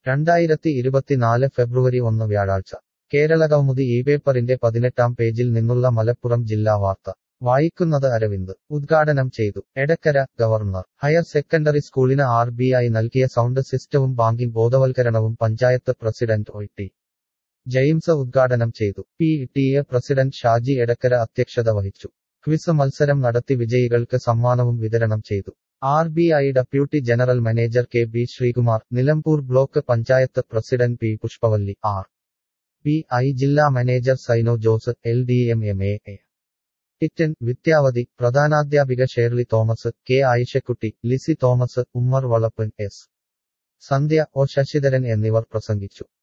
2024 ഫെബ്രുവരി 1 വ്യാഴാഴ്ച കേരളകൗമുദി ഈ പേപ്പറിന്റെ 18-ാം പേജിൽ നിന്നുള്ള മലപ്പുറം ജില്ലാ വാർത്ത വായിക്കുന്നത് അരവിന്ദ് ഉദ്ഘാടനം ചെയ്തു എടക്കര ഗവർണർ ഹയർ സെക്കൻഡറി സ്കൂളിന് RBI നൽകിയ സൗണ്ട് സിസ്റ്റവും ബാങ്കിംഗ് ബോധവൽക്കരണവും പഞ്ചായത്ത് പ്രസിഡന്റ് ഒ.ടി. ജെയിംസ് ഉദ്ഘാടനം ചെയ്തു. PTA പ്രസിഡന്റ് ഷാജി എടക്കര അധ്യക്ഷത വഹിച്ചു. ക്വിസ് മത്സരം നടത്തി വിജയികൾക്ക് സമ്മാനവും വിതരണം ചെയ്തു. RBI deputy general manager KB Sreekumar, Nilambur block panchayat president P Pushpavalli, RBI ജില്ലാ മാനേജർ സൈനോ ജോസ്, LDMMA ടിറ്റൻ, വിദ്യാവതി, പ്രധാനാധ്യാപിക Shirley Thomas, K Ayishakutty, Lizzy Thomas, Ummer Valappan, S Sandhya, O Sasidharan എന്നിവർ പ്രസംഗിച്ചു.